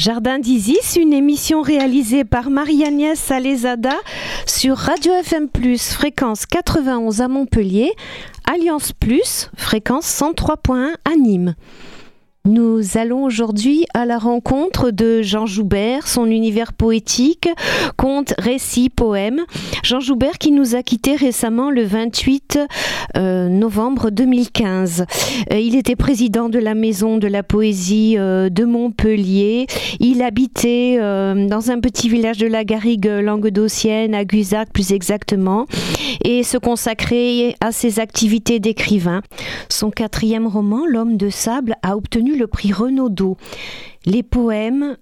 Jardin d'Isis, une émission réalisée par Marie-Agnès Salezada sur Radio FM+, fréquence 91 à Montpellier, Alliance Plus, fréquence 103.1 à Nîmes. Nous allons aujourd'hui à la rencontre de Jean Joubert, son univers poétique, contes, récits, poèmes. Jean Joubert qui nous a quittés récemment le 28 novembre 2015. Il était président de la Maison de la Poésie de Montpellier. Il habitait dans un petit village de la Garrigue languedocienne, à Guzac plus exactement, et se consacrait à ses activités d'écrivain. Son 4e roman, L'Homme de sable, a obtenu le prix Renaudot. Les poèmes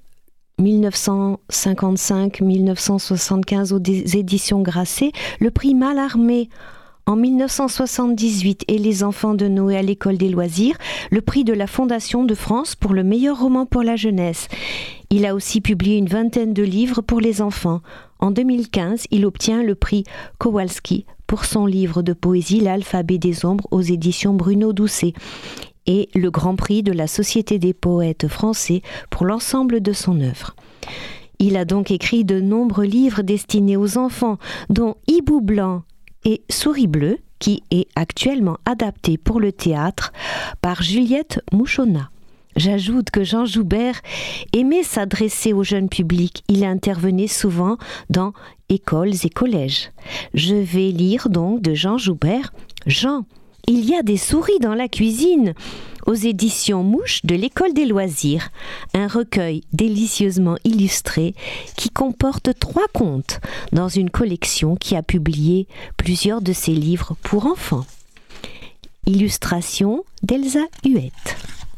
1955-1975 aux éditions Grasset, le prix Mallarmé en 1978 et Les enfants de Noé à l'école des loisirs, le prix de la Fondation de France pour le meilleur roman pour la jeunesse. Il a aussi publié une vingtaine de livres pour les enfants. En 2015, il obtient le prix Kowalski pour son livre de poésie L'alphabet des ombres aux éditions Bruno Doucet, et le Grand Prix de la Société des poètes français pour l'ensemble de son œuvre. Il a donc écrit de nombreux livres destinés aux enfants, dont Hibou blanc et Souris bleue, qui est actuellement adapté pour le théâtre par Juliette Mouchonna. J'ajoute que Jean Joubert aimait s'adresser au jeune public. Il intervenait souvent dans écoles et collèges. Je vais lire donc de Jean Joubert. Jean, il y a des souris dans la cuisine, aux éditions Mouche de l'école des loisirs, un recueil délicieusement illustré qui comporte 3 contes dans une collection qui a publié plusieurs de ses livres pour enfants. Illustration d'Elsa Huette.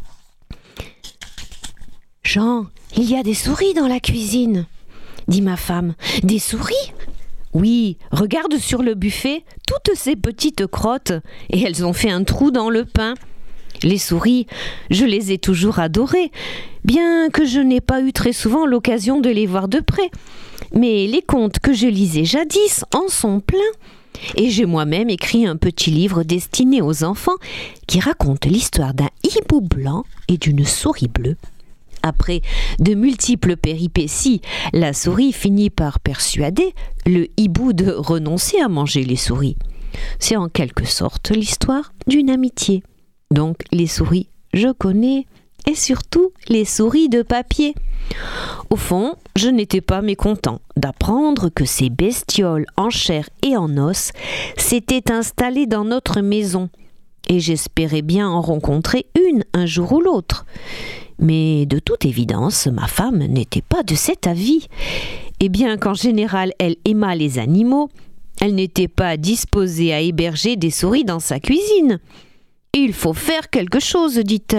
Jean, il y a des souris dans la cuisine, dit ma femme. Des souris ? Oui, regarde sur le buffet, toutes ces petites crottes, et elles ont fait un trou dans le pain. Les souris, je les ai toujours adorées, bien que je n'ai pas eu très souvent l'occasion de les voir de près. Mais les contes que je lisais jadis en sont pleins. Et j'ai moi-même écrit un petit livre destiné aux enfants qui raconte l'histoire d'un hibou blanc et d'une souris bleue. Après de multiples péripéties, la souris finit par persuader le hibou de renoncer à manger les souris. C'est en quelque sorte l'histoire d'une amitié. Donc les souris, je connais, et surtout les souris de papier. Au fond, je n'étais pas mécontent d'apprendre que ces bestioles en chair et en os s'étaient installées dans notre maison, et j'espérais bien en rencontrer une un jour ou l'autre. Mais de toute évidence, ma femme n'était pas de cet avis. Et bien qu'en général elle aimât les animaux, elle n'était pas disposée à héberger des souris dans sa cuisine. « Il faut faire quelque chose, dit-elle. »«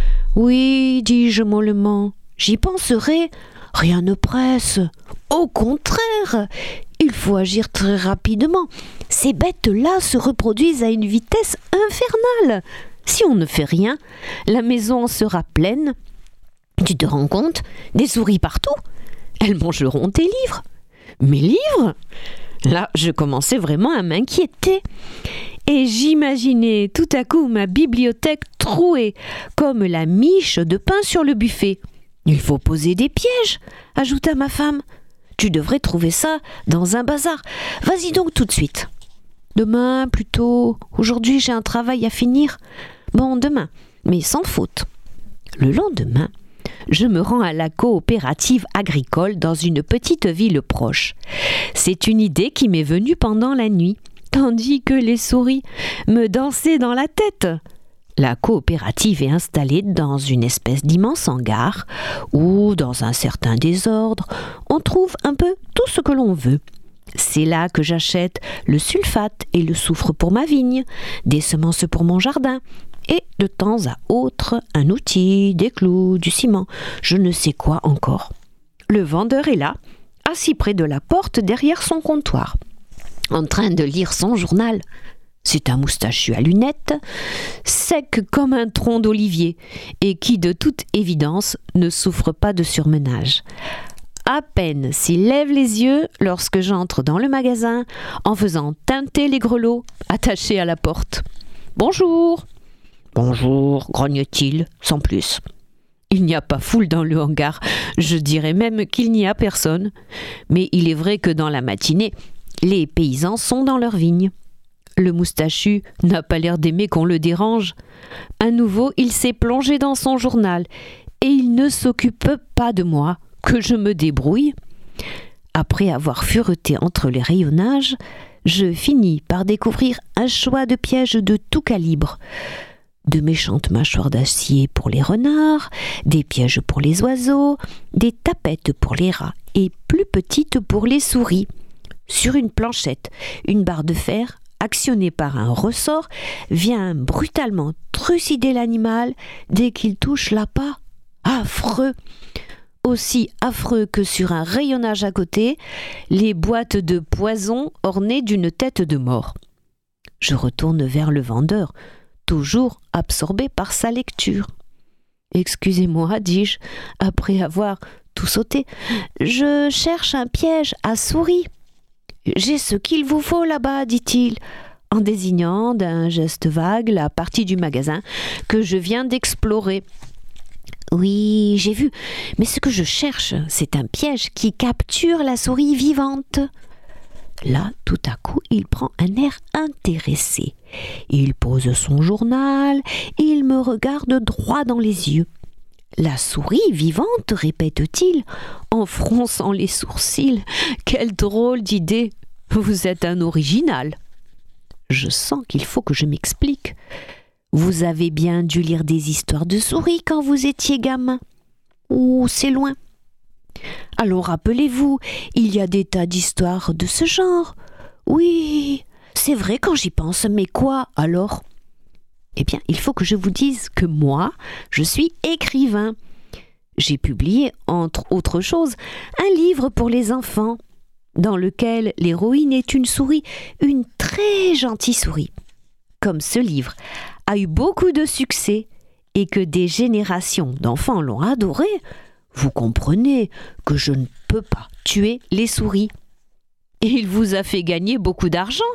Oui, dis-je mollement, j'y penserai. Rien ne presse. Au contraire, il faut agir très rapidement. Ces bêtes-là se reproduisent à une vitesse infernale. Si on ne fait rien, la maison en sera pleine. Tu te rends compte? Des souris partout. Elles mangeront tes livres. » Mes livres? Là, je commençais vraiment à m'inquiéter. Et j'imaginais tout à coup ma bibliothèque trouée, comme la miche de pain sur le buffet. « Il faut poser des pièges, » ajouta ma femme. « Tu devrais trouver ça dans un bazar. Vas-y donc tout de suite. »« Demain, plutôt. Aujourd'hui, j'ai un travail à finir. »« Bon, demain, mais sans faute. » Le lendemain, je me rends à la coopérative agricole dans une petite ville proche. C'est une idée qui m'est venue pendant la nuit, tandis que les souris me dansaient dans la tête. La coopérative est installée dans une espèce d'immense hangar où, dans un certain désordre, on trouve un peu tout ce que l'on veut. C'est là que j'achète le sulfate et le soufre pour ma vigne, des semences pour mon jardin, et de temps à autre un outil, des clous, du ciment, je ne sais quoi encore. Le vendeur est là, assis près de la porte derrière son comptoir, en train de lire son journal. C'est un moustachu à lunettes, sec comme un tronc d'olivier, et qui de toute évidence ne souffre pas de surmenage. À peine s'il lève les yeux lorsque j'entre dans le magasin en faisant tinter les grelots attachés à la porte. « Bonjour !»« Bonjour !» grogne-t-il, sans plus. Il n'y a pas foule dans le hangar, je dirais même qu'il n'y a personne. Mais il est vrai que dans la matinée, les paysans sont dans leurs vignes. Le moustachu n'a pas l'air d'aimer qu'on le dérange. À nouveau, il s'est plongé dans son journal et il ne s'occupe pas de moi, que je me débrouille. Après avoir fureté entre les rayonnages, je finis par découvrir un choix de pièges de tout calibre. De méchantes mâchoires d'acier pour les renards, des pièges pour les oiseaux, des tapettes pour les rats et plus petites pour les souris. Sur une planchette, une barre de fer, actionnée par un ressort, vient brutalement trucider l'animal dès qu'il touche l'appât. Affreux! Aussi affreux que sur un rayonnage à côté, les boîtes de poison ornées d'une tête de mort. Je retourne vers le vendeur, toujours absorbé par sa lecture. « Excusez-moi, dis-je, après avoir tout sauté, je cherche un piège à souris. »« J'ai ce qu'il vous faut là-bas, dit-il, en désignant d'un geste vague la partie du magasin que je viens d'explorer. »« Oui, j'ai vu, mais ce que je cherche, c'est un piège qui capture la souris vivante. » Là, tout à coup, il prend un air intéressé. Il pose son journal, il me regarde droit dans les yeux. « La souris vivante, répète-t-il, en fronçant les sourcils. Quelle drôle d'idée! Vous êtes un original. » Je sens qu'il faut que je m'explique. Vous avez bien dû lire des histoires de souris quand vous étiez gamin. Oh, c'est loin. Allons, rappelez-vous, il y a des tas d'histoires de ce genre. Oui, c'est vrai quand j'y pense, mais quoi alors? Eh bien, il faut que je vous dise que moi, je suis écrivain. J'ai publié, entre autres choses, un livre pour les enfants, dans lequel l'héroïne est une souris, une très gentille souris. Comme ce livre a eu beaucoup de succès et que des générations d'enfants l'ont adoré, vous comprenez que je ne peux pas tuer les souris. Et il vous a fait gagner beaucoup d'argent.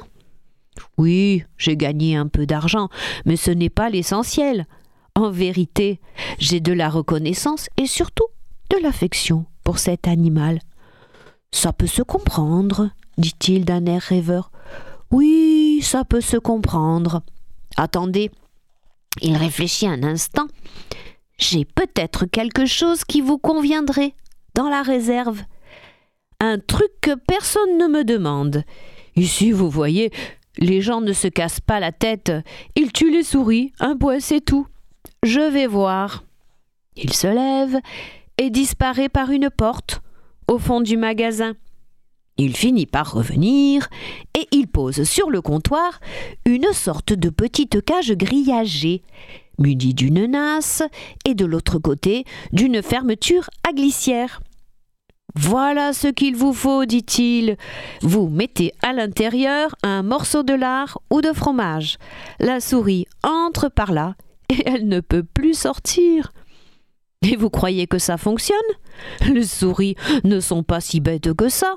Oui, j'ai gagné un peu d'argent, mais ce n'est pas l'essentiel. En vérité, j'ai de la reconnaissance et surtout de l'affection pour cet animal. Ça peut se comprendre, dit-il d'un air rêveur. Oui, ça peut se comprendre. Attendez, il réfléchit un instant. J'ai peut-être quelque chose qui vous conviendrait dans la réserve. Un truc que personne ne me demande. Ici, vous voyez, les gens ne se cassent pas la tête. Ils tuent les souris, un point, c'est tout. Je vais voir. Il se lève et disparaît par une porte au fond du magasin. Il finit par revenir et il pose sur le comptoir une sorte de petite cage grillagée, munie d'une nasse et de l'autre côté d'une fermeture à glissière. « Voilà ce qu'il vous faut, dit-il. Vous mettez à l'intérieur un morceau de lard ou de fromage. La souris entre par là et elle ne peut plus sortir. Et vous croyez que ça fonctionne? Les souris ne sont pas si bêtes que ça.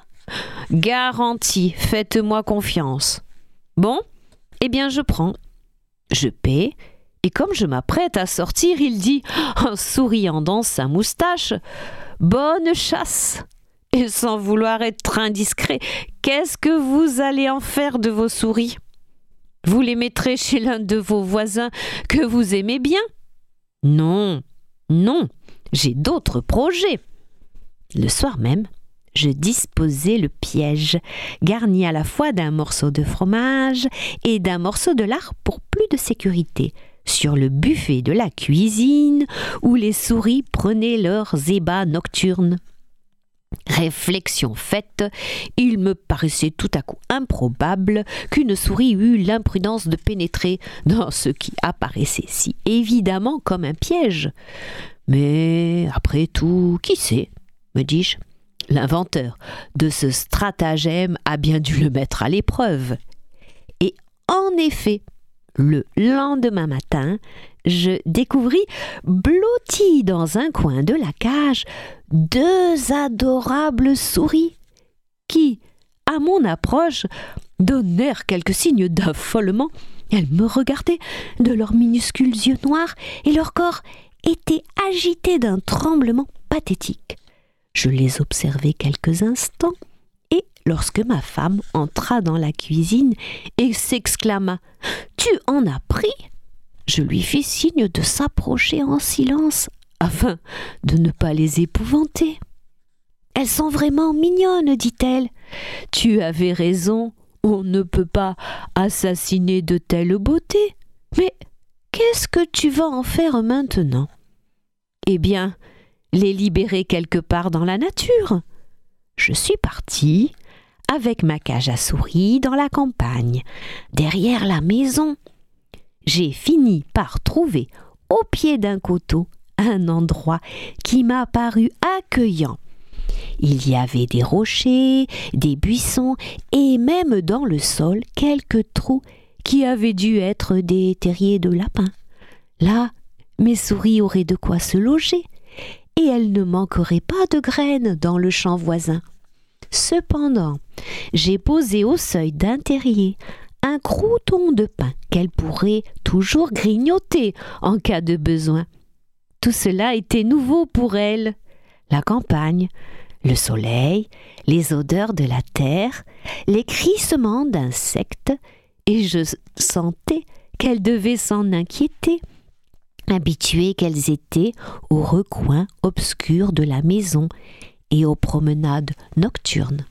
Garantie, faites-moi confiance. Bon, eh bien je prends. Je paie, et comme je m'apprête à sortir, il dit, en souriant dans sa moustache, « Bonne chasse !» Et sans vouloir être indiscret, qu'est-ce que vous allez en faire de vos souris? Vous les mettrez chez l'un de vos voisins que vous aimez bien? Non, non, j'ai d'autres projets. Le soir même, je disposai le piège, garni à la fois d'un morceau de fromage et d'un morceau de lard pour plus de sécurité, sur le buffet de la cuisine où les souris prenaient leurs ébats nocturnes. Réflexion faite, il me paraissait tout à coup improbable qu'une souris eût l'imprudence de pénétrer dans ce qui apparaissait si évidemment comme un piège. Mais après tout, qui sait, me dis-je, l'inventeur de ce stratagème a bien dû le mettre à l'épreuve. Et en effet, le lendemain matin, je découvris, blottis dans un coin de la cage, 2 adorables souris qui, à mon approche, donnèrent quelques signes d'affolement. Elles me regardaient de leurs minuscules yeux noirs et leur corps étaient agités d'un tremblement pathétique. Je les observai quelques instants, et lorsque ma femme entra dans la cuisine et s'exclama « Tu en as pris ?» je lui fis signe de s'approcher en silence afin de ne pas les épouvanter. « Elles sont vraiment mignonnes, dit-elle. Tu avais raison, on ne peut pas assassiner de telles beautés. Mais qu'est-ce que tu vas en faire maintenant ? » « Eh bien, les libérer quelque part dans la nature. » Je suis partie avec ma cage à souris dans la campagne, derrière la maison. J'ai fini par trouver au pied d'un coteau un endroit qui m'a paru accueillant. Il y avait des rochers, des buissons et même dans le sol quelques trous qui avaient dû être des terriers de lapins. Là, mes souris auraient de quoi se loger et elles ne manqueraient pas de graines dans le champ voisin. Cependant, j'ai posé au seuil d'un terrier un crouton de pain qu'elles pourraient toujours grignoter en cas de besoin. Tout cela était nouveau pour elles. La campagne, le soleil, les odeurs de la terre, les crissements d'insectes, et je sentais qu'elles devaient s'en inquiéter, habituées qu'elles étaient aux recoins obscurs de la maison et aux promenades nocturnes.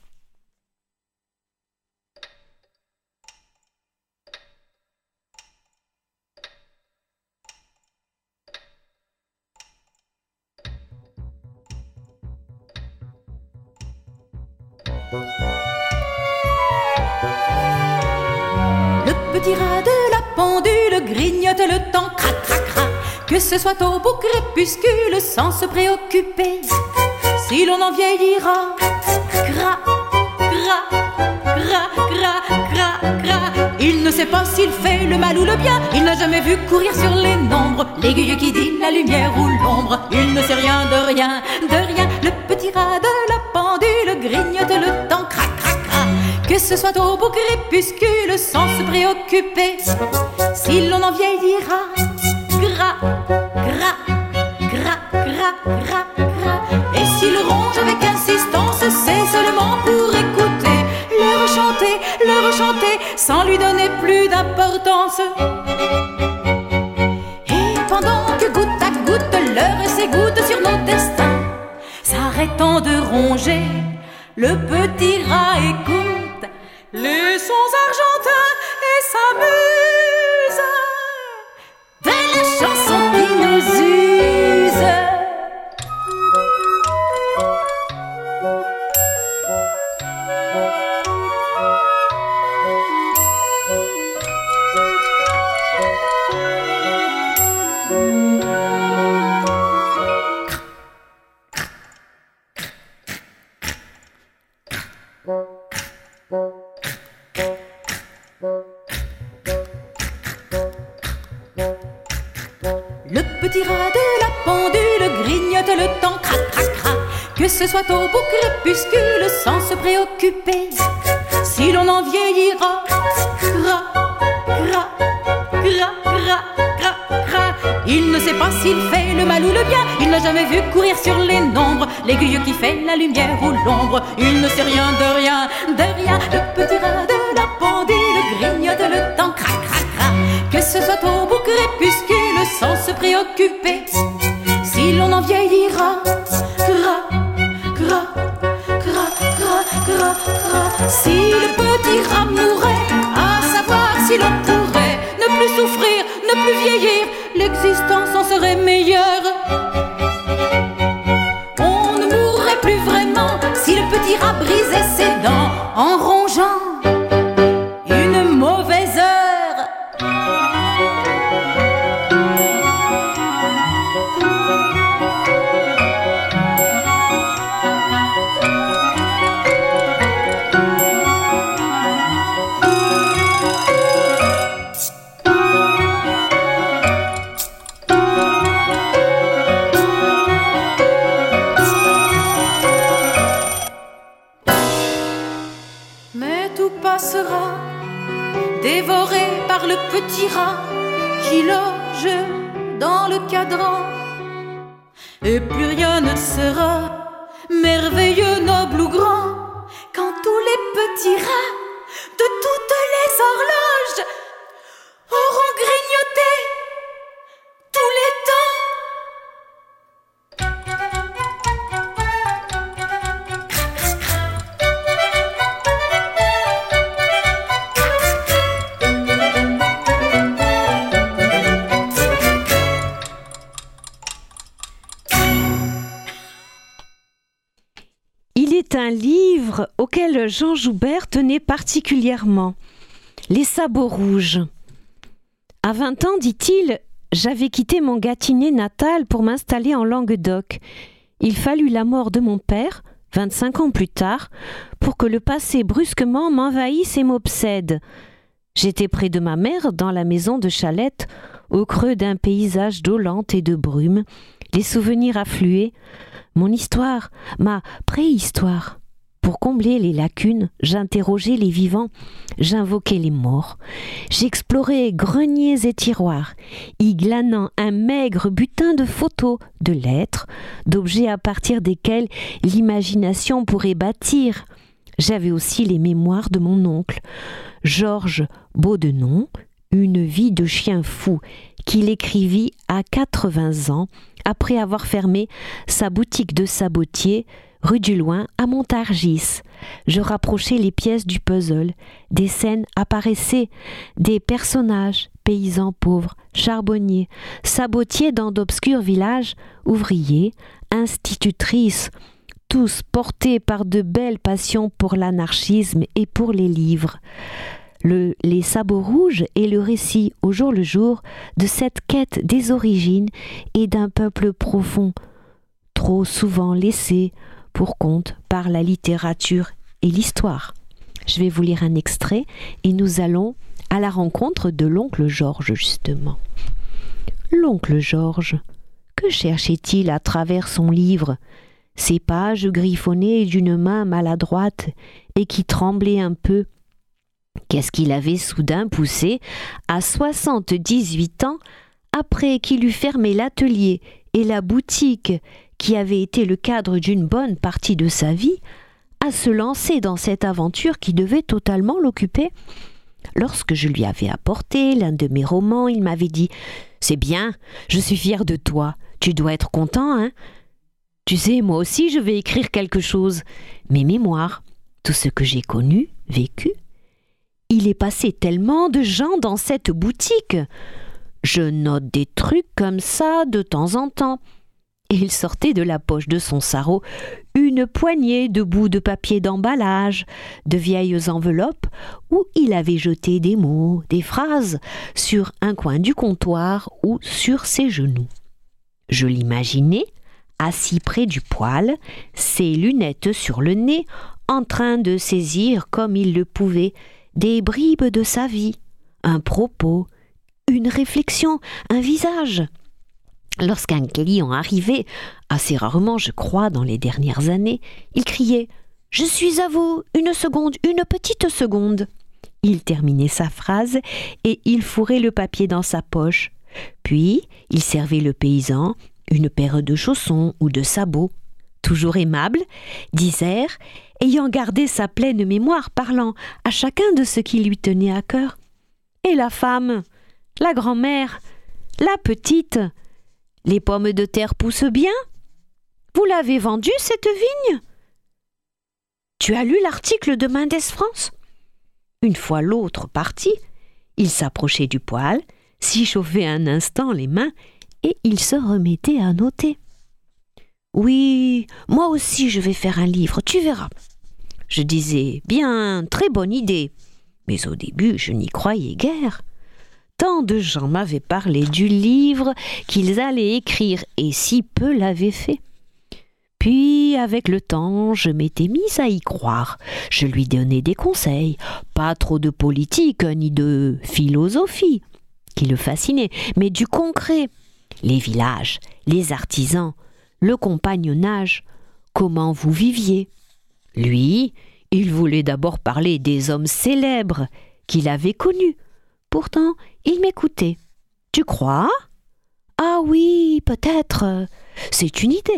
Le petit rat de la pendule grignote le temps, crac, crac, crac. Que ce soit au beau crépuscule, sans se préoccuper si l'on en vieillira. Gras, gras, gras, gras, gras, gras. Il ne sait pas s'il fait le mal ou le bien. Il n'a jamais vu courir sur les nombres l'aiguille qui dit la lumière ou l'ombre. Il ne sait rien de rien, de rien. Le petit rat de la pendule grignote le temps, crac, crac, crac. Que ce soit au beau crépuscule, sans se préoccuper si l'on en vieillira. Gras, gras, gras, gras, gras, gras. Et s'il ronge avec insistance, c'est seulement pour écouter le rechanter, sans lui donner plus d'importance. Et pendant que goutte à goutte l'heure s'égoutte sur nos destins, s'arrêtant de ronger, le petit rat écoute les sons argentins et s'amuse de la chanson qui nous use. Le petit rat de la pendule grignote le temps, crac, crac, crac. Que ce soit au beau crépuscule, sans se préoccuper si l'on en vieillira. Gras, gras, gras, gras, gras, gras. Il ne sait pas s'il fait le mal ou le bien. Il n'a jamais vu courir sur les nombres l'aiguille qui fait la lumière ou l'ombre. Il ne sait rien de rien, de rien. Le petit rat de la pendule grignote le temps, crac, crac, crac. Que ce soit au beau crépuscule, sans se préoccuper si l'on en vieillira. Gras, gras, gras, gras, gras, gras. Si le petit rat mourait, à savoir si l'on pourrait ne plus souffrir, ne plus vieillir, l'existence en serait meilleure. On ne mourrait plus vraiment si le petit rat brisait ses dents en rongeant une mauvaise heure. Mais tout passera, dévoré par le petit rat qui loge dans le cadran et plus rien ne sera merveilleux, noble ou grand, quand tous les petits rats de toutes les horloges auront grignoté tous les temps. Il est un livre auquel Jean Joubert tenait particulièrement, Les sabots rouges. À 20 ans, dit-il, j'avais quitté mon Gâtinais natal pour m'installer en Languedoc. Il fallut la mort de mon père, 25 ans plus tard, pour que le passé brusquement m'envahisse et m'obsède. J'étais près de ma mère, dans la maison de Chalette, au creux d'un paysage d'eau lente et de brume. Les souvenirs affluaient. Mon histoire, ma préhistoire. Pour combler les lacunes, j'interrogeais les vivants, j'invoquais les morts. J'explorais greniers et tiroirs, y glanant un maigre butin de photos, de lettres, d'objets à partir desquels l'imagination pourrait bâtir. J'avais aussi les mémoires de mon oncle, Georges Beaudenon, Une vie de chien fou, qu'il écrivit à 80 ans, après avoir fermé sa boutique de sabotier rue du Loing à Montargis. Je rapprochais les pièces du puzzle, des scènes apparaissaient, des personnages, paysans pauvres, charbonniers, sabotiers dans d'obscurs villages, ouvriers, institutrices, tous portés par de belles passions pour l'anarchisme et pour les livres. Les sabots rouges est le récit au jour le jour de cette quête des origines et d'un peuple profond, trop souvent laissé pour compte par la littérature et l'histoire. Je vais vous lire un extrait et nous allons à la rencontre de l'oncle Georges justement. L'oncle Georges, que cherchait-il à travers son livre ? Ces pages griffonnées d'une main maladroite et qui tremblaient un peu. Qu'est-ce qu'il avait soudain poussé à 78 ans, après qu'il eut fermé l'atelier et la boutique qui avait été le cadre d'une bonne partie de sa vie, à se lancer dans cette aventure qui devait totalement l'occuper? Lorsque je lui avais apporté l'un de mes romans, il m'avait dit « C'est bien, je suis fier de toi, tu dois être content, hein ? Tu sais, moi aussi je vais écrire quelque chose, mes mémoires, tout ce que j'ai connu, vécu. » Il est passé tellement de gens dans cette boutique. Je note des trucs comme ça de temps en temps. Et il sortait de la poche de son sarrau une poignée de bouts de papier d'emballage, de vieilles enveloppes où il avait jeté des mots, des phrases sur un coin du comptoir ou sur ses genoux. Je l'imaginais assis près du poêle, ses lunettes sur le nez, en train de saisir comme il le pouvait des bribes de sa vie, un propos, une réflexion, un visage. Lorsqu'un client arrivait, assez rarement je crois dans les dernières années, il criait « Je suis à vous, une seconde, une petite seconde !» Il terminait sa phrase et il fourrait le papier dans sa poche. Puis il servait le paysan une paire de chaussons ou de sabots. Toujours aimable, disert, ayant gardé sa pleine mémoire, parlant à chacun de ce qui lui tenait à cœur. Et la femme, la grand-mère, la petite, les pommes de terre poussent bien ? Vous l'avez vendue, cette vigne ? Tu as lu l'article de Mendès France ? Une fois l'autre parti, il s'approchait du poêle, s'y chauffait un instant les mains et il se remettait à noter. Oui, moi aussi je vais faire un livre, tu verras. Je disais, bien, très bonne idée. Mais au début, je n'y croyais guère. Tant de gens m'avaient parlé du livre qu'ils allaient écrire et si peu l'avaient fait. Puis, avec le temps, je m'étais mise à y croire. Je lui donnais des conseils, pas trop de politique ni de philosophie, qui le fascinait, mais du concret. Les villages, les artisans, le compagnonnage, comment vous viviez. Lui, il voulait d'abord parler des hommes célèbres qu'il avait connus. Pourtant, il m'écoutait. Tu crois ? Ah oui, peut-être. c'est une idée. »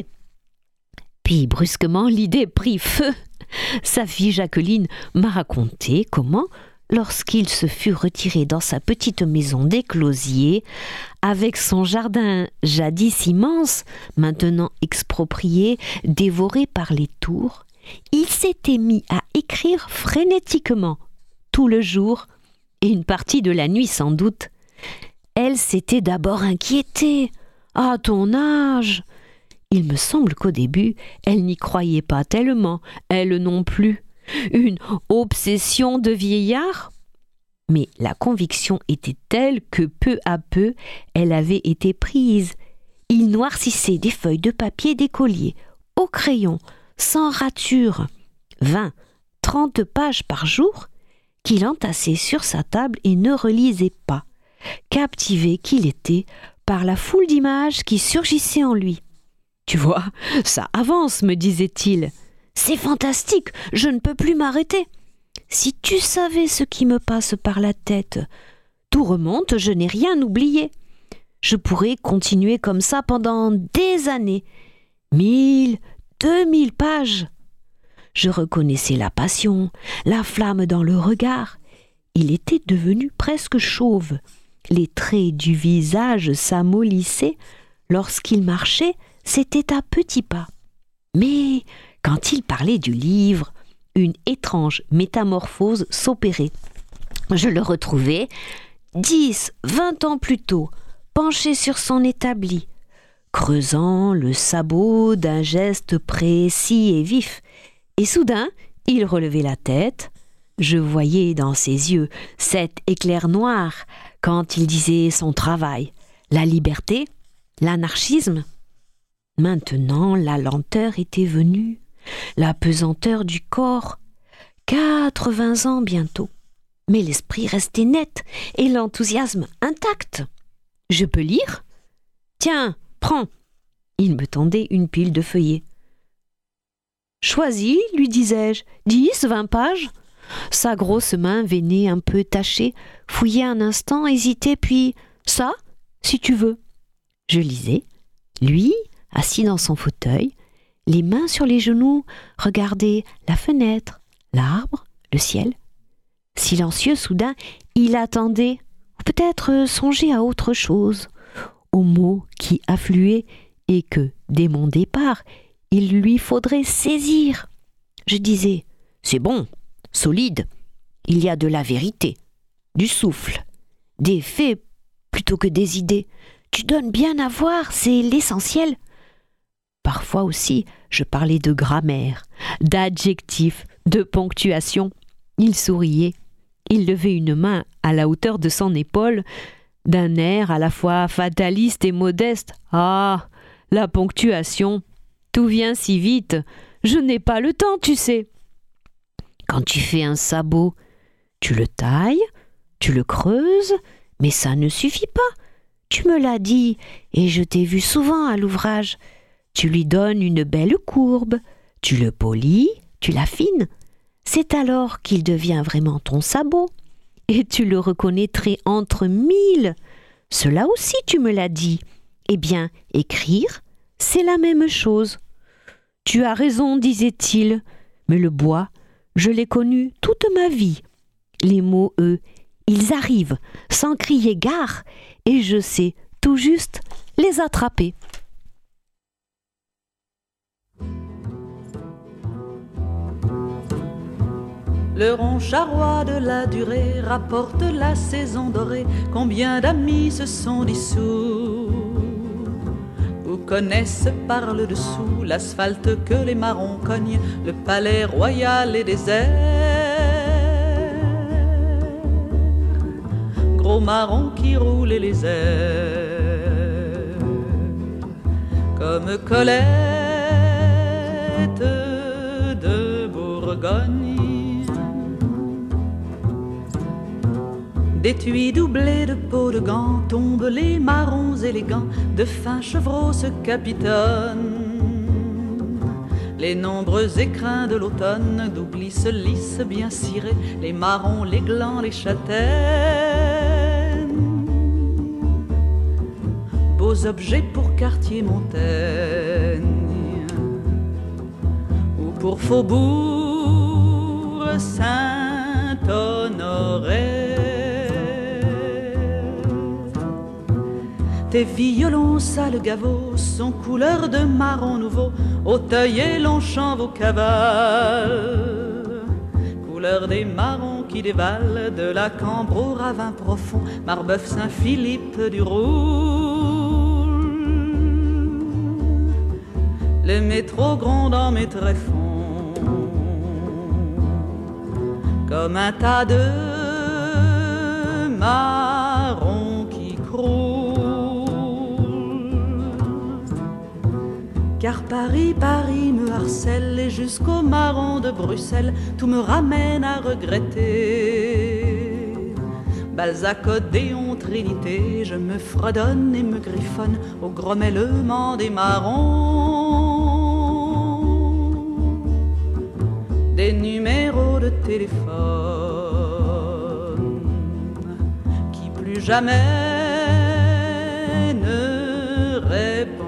Puis brusquement, l'idée prit feu. Sa fille Jacqueline m'a raconté comment, lorsqu'il se fut retiré dans sa petite maison d'éclosier, avec son jardin jadis immense, maintenant exproprié, dévoré par les tours, il s'était mis à écrire frénétiquement, tout le jour, et une partie de la nuit sans doute. Elle s'était d'abord inquiétée. « À ton âge !» Il me semble qu'au début, elle n'y croyait pas tellement, elle non plus. Une obsession de vieillard ? Mais la conviction était telle que peu à peu, elle avait été prise. Il noircissait des feuilles de papier d'écolier, au crayon, sans rature, 20, 30 pages par jour, qu'il entassait sur sa table et ne relisait pas, captivé qu'il était par la foule d'images qui surgissaient en lui. « Tu vois, ça avance, me disait-il. C'est fantastique, je ne peux plus m'arrêter. Si tu savais ce qui me passe par la tête, tout remonte, je n'ai rien oublié. Je pourrais continuer comme ça pendant des années. 1000, 2000 pages. » Je reconnaissais la passion, la flamme dans le regard. Il était devenu presque chauve. Les traits du visage s'amollissaient. Lorsqu'il marchait, c'était à petits pas. Mais quand il parlait du livre, une étrange métamorphose s'opérait. Je le retrouvais 10, 20 ans plus tôt, penché sur son établi, creusant le sabot d'un geste précis et vif. Et soudain, il relevait la tête. Je voyais dans ses yeux cet éclair noir quand il disait son travail, la liberté, l'anarchisme. Maintenant, la lenteur était venue, la pesanteur du corps. 80 ans bientôt. Mais l'esprit restait net et l'enthousiasme intact. « Je peux lire ? Tiens, prends !» Il me tendait une pile de feuillets. « Choisis, lui disais-je, 10, 20 pages ?» Sa grosse main veinée un peu tachée, fouillait un instant, hésitait, puis « Ça, si tu veux !» Je lisais. Lui, assis dans son fauteuil, les mains sur les genoux, regardait la fenêtre, l'arbre, le ciel. Silencieux, soudain, il attendait, ou peut-être songeait à autre chose, aux mots qui affluaient et que, dès mon départ, il lui faudrait saisir. Je disais, c'est bon, solide, il y a de la vérité, du souffle, des faits plutôt que des idées. Tu donnes bien à voir, c'est l'essentiel. Parfois aussi, je parlais de grammaire, d'adjectifs, de ponctuation. Il souriait. Il levait une main à la hauteur de son épaule, d'un air à la fois fataliste et modeste. « Ah, la ponctuation, tout vient si vite, je n'ai pas le temps, tu sais. » Quand tu fais un sabot, tu le tailles, tu le creuses, mais ça ne suffit pas. Tu me l'as dit, et je t'ai vu souvent à l'ouvrage. Tu lui donnes une belle courbe, tu le polis, tu l'affines. C'est alors qu'il devient vraiment ton sabot. Et tu le reconnaîtrais entre 1000. Cela aussi, tu me l'as dit. Eh bien, écrire, c'est la même chose. Tu as raison, disait-il, mais le bois, je l'ai connu toute ma vie. Les mots, eux, ils arrivent sans crier gare, et je sais tout juste les attraper. Le rond charroi de la durée rapporte la saison dorée. Combien d'amis se sont dissous ou connaissent par le dessous l'asphalte que les marrons cognent, le palais royal est désert. Gros marrons qui roulent les airs comme Colette de Bourgogne. D'étui doublé de peau de gants tombent les marrons élégants, de fins chevreaux se capitonnent les nombreux écrins de l'automne, d'oubli se lissent bien cirés, les marrons, les glands, les châtaignes. Beaux beaux objets pour Cartier-Montaigne ou pour Faubourg Saint-Honoré. Tes violons sales gavots sont couleur de marron nouveau, Auteuil et Longchamp vos cavales, couleur des marrons qui dévalent de la Cambre au ravin profond, Marbeuf, Saint-Philippe du Roule. Le métro gronde en mes tréfonds comme un tas de marrons qui croulent. Car Paris me harcèle et jusqu'au marron de Bruxelles, tout me ramène à regretter. Balzac, Odéon, Trinité, je me fredonne et me griffonne au grommellement des marrons. Des numéros de téléphone qui plus jamais ne répondront.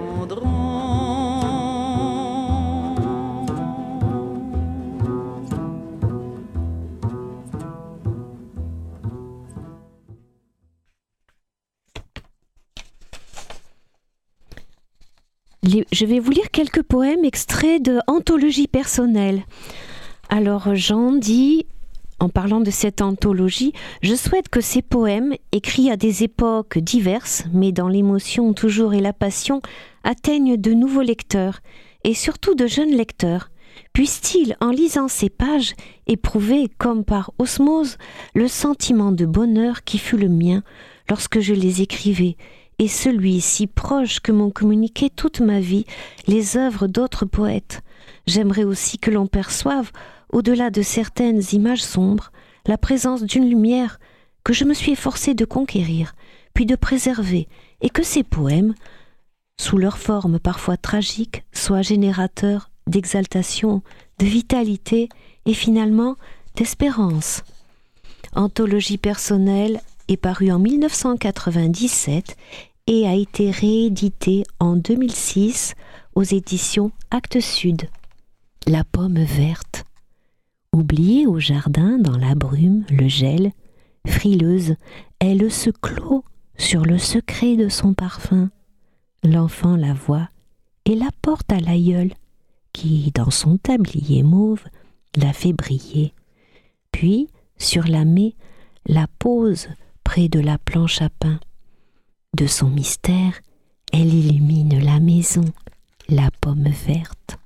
Je vais vous lire quelques poèmes extraits de Anthologie personnelle. Alors Jean dit, en parlant de cette anthologie, je souhaite que ces poèmes, écrits à des époques diverses, mais dans l'émotion toujours et la passion, atteignent de nouveaux lecteurs, et surtout de jeunes lecteurs. Puissent-ils, en lisant ces pages, éprouver, comme par osmose, le sentiment de bonheur qui fut le mien lorsque je les écrivais, et celui si proche que m'ont communiqué toute ma vie les œuvres d'autres poètes. J'aimerais aussi que l'on perçoive, au-delà de certaines images sombres, la présence d'une lumière que je me suis efforcée de conquérir, puis de préserver, et que ces poèmes, sous leur forme parfois tragique, soient générateurs d'exaltation, de vitalité et finalement d'espérance. Anthologie personnelle est paru en 1997 et a été réédité en 2006 aux éditions Actes Sud. La pomme verte. Oubliée au jardin dans la brume, le gel, frileuse, elle se clôt sur le secret de son parfum. L'enfant la voit et la porte à l'aïeul, qui, dans son tablier mauve, la fait briller. Puis, sur la maie, la pose près de la planche à pain. De son mystère, elle illumine la maison, la pomme verte.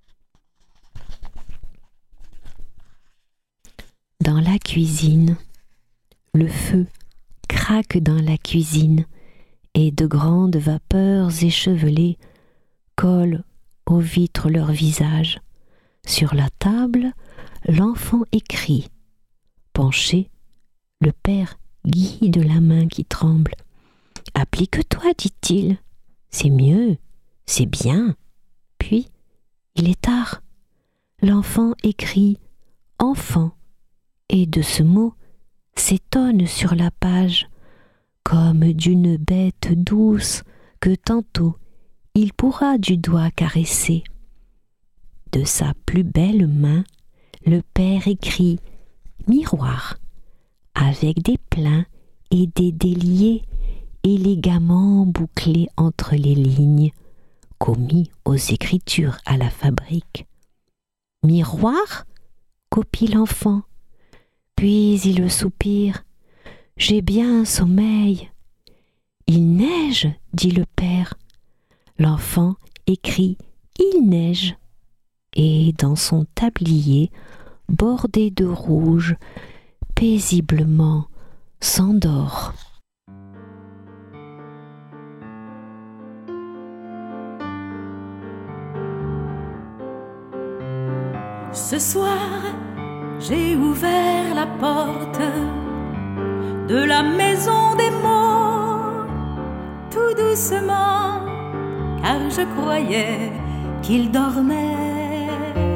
Dans la cuisine, le feu craque dans la cuisine et de grandes vapeurs échevelées collent aux vitres leur visage. Sur la table, l'enfant écrit. Penché, le père guide la main qui tremble. « Applique-toi, dit-il. C'est mieux, c'est bien. » Puis, il est tard. L'enfant écrit « enfant » et de ce mot s'étonne sur la page, comme d'une bête douce que tantôt il pourra du doigt caresser. De sa plus belle main, le père écrit « miroir » avec des pleins et des déliés élégamment bouclés entre les lignes, commis aux écritures à la fabrique. « Miroir » copie l'enfant, puis il soupire. « J'ai bien sommeil. »« Il neige, dit le père. » L'enfant écrit « il neige » et dans son tablier, bordé de rouge, paisiblement s'endort. Ce soir, j'ai ouvert la porte de la maison des mots, tout doucement, car je croyais qu'il dormait.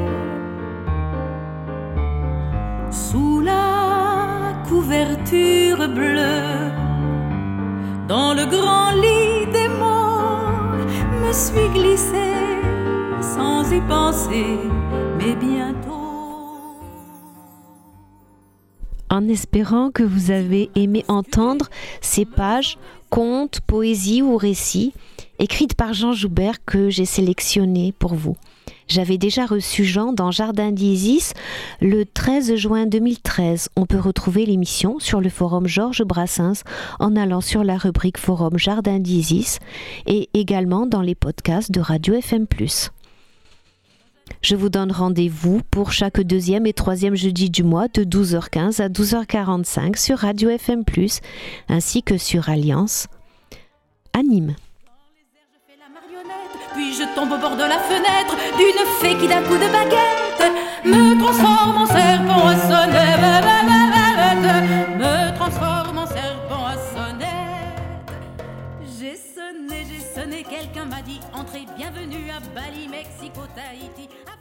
Sous la couverture bleue, dans le grand lit des mots, me suis glissée sans y penser, mais bientôt. En espérant que vous avez aimé entendre ces pages, contes, poésies ou récits, écrites par Jean Joubert que j'ai sélectionnées pour vous. J'avais déjà reçu Jean dans Jardin d'Isis le 13 juin 2013. On peut retrouver l'émission sur le forum Georges Brassens en allant sur la rubrique forum Jardin d'Isis et également dans les podcasts de Radio FM+. Je vous donne rendez-vous pour chaque deuxième et troisième jeudi du mois de 12h15 à 12h45 sur Radio FM+, ainsi que sur Alliance à Nîmes. Puis je tombe au bord de la fenêtre d'une fée qui d'un coup de baguette me transforme en serpent à sonnette, me transforme en serpent à sonnette. J'ai sonné, quelqu'un m'a dit entrez, bienvenue à Bali, Mexico, Tahiti.